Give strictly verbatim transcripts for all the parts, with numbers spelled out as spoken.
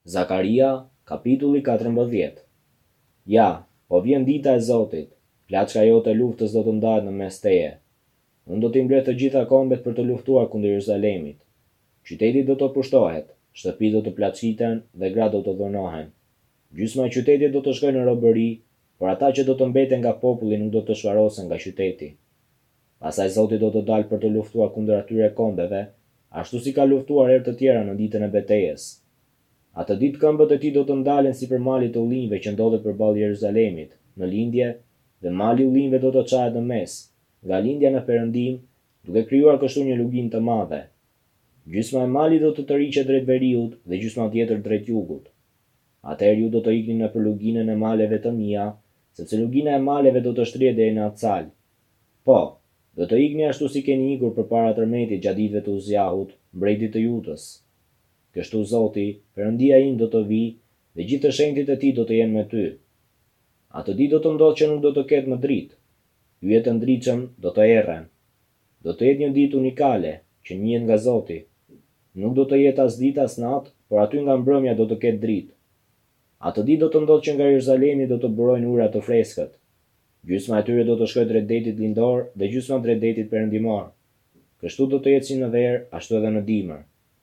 Zakaria, kapitulli katërmbëdhjetë. Ja, po vjen dita e Zotit, plaçka jote e luftës do të ndahet në mes teje. Unë do t'i mbledh të gjitha kombet për të luftuar kundër Jeruzalemit. Qyteti do të pushtohet, shtëpitë do të plaçiten dhe gratë do të dhënohen. Gjysma e qytetit do të shkojë në robëri, por ata që do të mbeten nga populli nuk do të shfarosen nga qyteti. Pastaj Zoti do të dalë për të luftuar kundër atyre kombeve, ashtu si ka luftuar herë të tjera në ditën e betejës. Atë ditë këmbët e tij do të ndalen sipër malit të ullinjve që ndodhet përballë Jeruzalemit, në lindje, dhe mali i ullinjve do të çahet në mes, nga lindja në perëndim, duke krijuar kështu një lugim të madhe. Gjysma e malit do të tërhiqet drejt veriut dhe gjysma tjetër drejt jugut. Atëherë ju do të ikni nëpër luginën e maleve të mia, sepse lugina e maleve do të shtrihet deri në Acal. Po, do të ikni ashtu si keni ikur përpara tërmetit gjatë ditëve të Uziahut, mbretit të Judës. Kështu Zoti, Perëndia im do të vijë dhe gjithë të shenjtit e tij do të jenë me ty. Atë ditë do të ndodhë që nuk do të ketë më dritë. Yjet të ndritshëm do të erren. Do të jetë një ditë unikale që njihet nga Zoti. Nuk do të jetë as ditë as natë, por aty nga mbrëmja do të ketë dritë. Atë ditë do të ndodhë që nga Jeruzalemi do të burojnë ura të freskët. Gjysma e tyre do të shkojë drejt detit lindor dhe gjysma drejt detit perëndimor. Kështu do të jetë si në verë, ashtu edhe në dimër.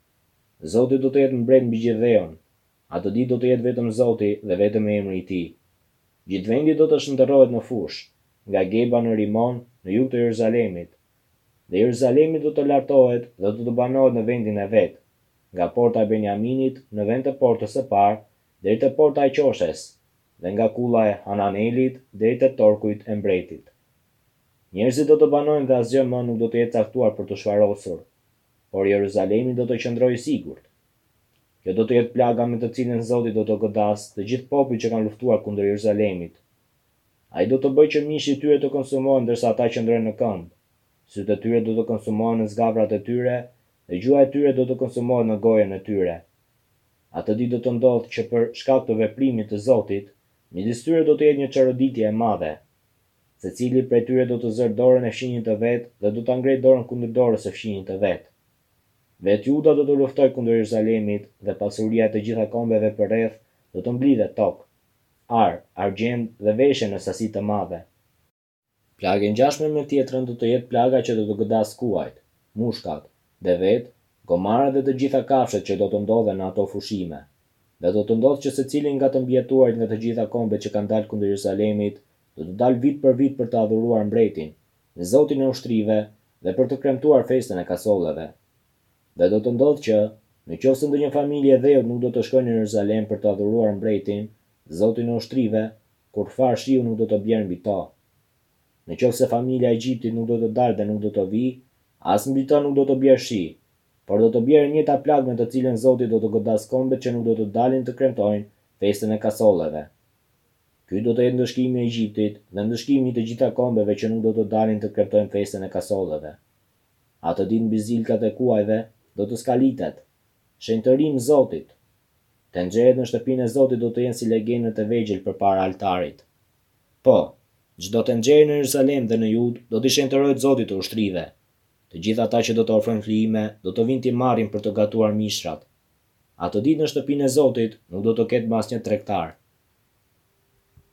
Zoti do të jetë mbret mbi gjithë dheun. Atë ditë do të jetë vetëm Zoti dhe vetëm emri i tij. Gjithë vendi do të shndërrohet në fush, nga Geba në Rimon, në jug të Jeruzalemit. Dhe Jeruzalemi do të lartohet dhe do të banohet në vendin e vet, nga porta e Benjaminit në vend të portës së parë, deri te porta e qoshes, dhe nga kulla e Hananelit deri te torkujt e mbretit. Njerëzit do të banojnë dhe asgjë më nuk do të jetë caktuar për të shfarosur, por Jeruzalemi do të qëndrojë i sigurt. Kjo do të jetë plaga me të cilën Zoti do të godasë të gjithë popujt që kanë luftuar kundër Jeruzalemit. Ai do të bëjë që mishi i tyre të konsumohen ndërsa ata qëndrojnë në këmbë. Sytë e tyre do të konsumohen në zgavrat e tyre dhe gjuha e tyre do të konsumohet në gojën e tyre. Atë ditë do të ndodhë që për shkak të veprimit të Zotit, midis tyre do të jetë një çarëditje e madhe. Secili prej tyre do të zërë dorën e fshinjit të vet dhe do ta ngrejë dorën kundër dorës së fshinjit të vet. Vet Juda do të luftojë kundër Jeruzalemit dhe pasuria e të gjitha kombeve përreth do të mblidhet tokë, ar, argjend dhe veshe në sasi të madhe. Plaga e ngjashme me tjetrën do të jetë plaga që do të godasë kuajt, mushkat, devet, gomarët dhe të gjitha kafshët që do të ndodhen në ato fushime. Dhe do të ndodhë që secili nga të mbijetuarit nga të gjitha kombet që kanë dalë kundër Jeruzalemit do të dalë vit për vit për të adhuruar mbretin, në Zotin e ushtrive dhe për të kremtuar festën e kasolleve. Dhe do të ndodhë që, në qoftë se ndonjë familje dheut nuk do të shkojë në Jeruzalem për të adhuruar mbretin, Zotin e ushtrive, kur far shiu nuk do të bjerë mbi to. Në qoftë se familja e Egjiptit nuk do të dalë dhe nuk do të vijë, as mbi to nuk do të bjerë shi, por do të bjerë njëta plagë me të cilën Zoti do të godasë kombet që nuk do të dalin të kremtojnë festën e kasolleve. Ky do të jetë ndëshkimi i Egjiptit dhe ndëshkimi i të gjitha kombeve që nuk do të dalin të kremtojnë festën e kasolleve. Atë ditë mbi zilkat e kuajve do të skalitet shenjtërim Zotit. Tenxheret në shtëpinë e Zotit do të jenë si legenët e vegjël përpara altarit. Po, çdo tenxhere në Jeruzalem dhe në Judë do të shenjtërohet Zotit të ushtrive. Të gjithë ata që do të ofrojnë flijime do të vinë t'i marrin për të gatuar mishrat. Atë ditë në shtëpinë e Zotit nuk do të ketë më asnjë tregtar.